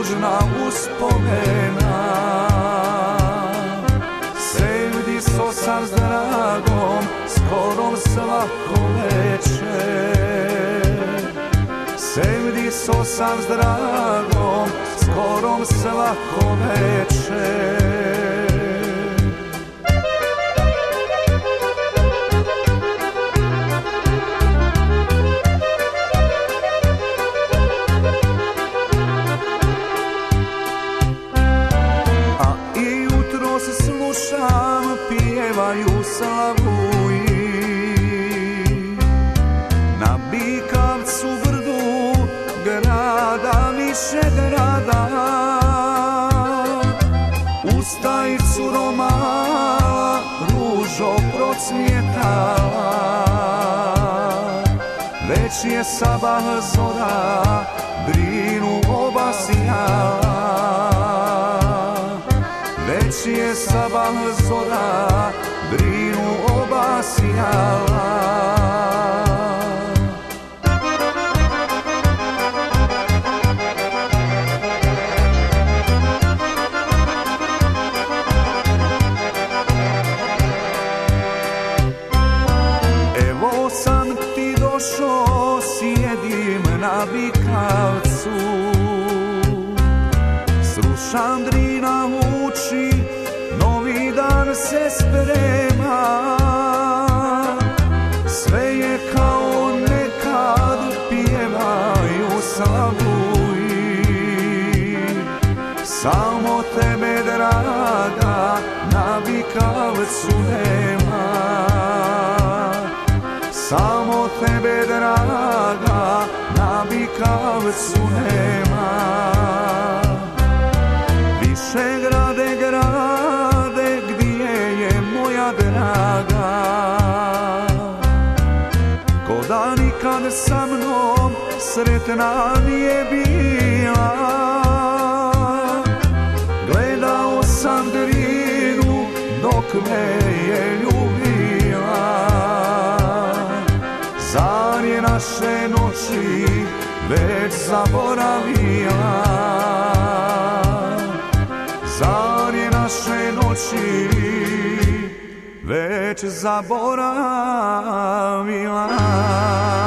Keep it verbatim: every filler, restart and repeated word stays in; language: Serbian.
tužna uspomena. Sevdiso sam s dragom, skorom svako večer. Sevdiso sam s dragom, skorom svako večer. Slušam, pjevaju slavuji na Bikavcu brdu, grada Višegrada. Ustaj, curo mala, ružo procvjetala. Već je sabah zora, drinu obasjala. Već je sabah zora, drinu obasjala. Evo sam ti došao, sjedim na Bikavcu. Slušam, drina uči, novi dan se sprema. Sve je kao nekad, pjevaju slavuji. Samo tebe, draga, na Bikavcu nema. Samo tebe, draga, na Bikavcu nema. Višegrade, grade, gdje je moja draga? Ko da nikad sa mnom sretna nije bila. Gledao sam drinu dok me je ljubila. Zar je naše noći već zaboravila? Zar je naše noći već zaboravila?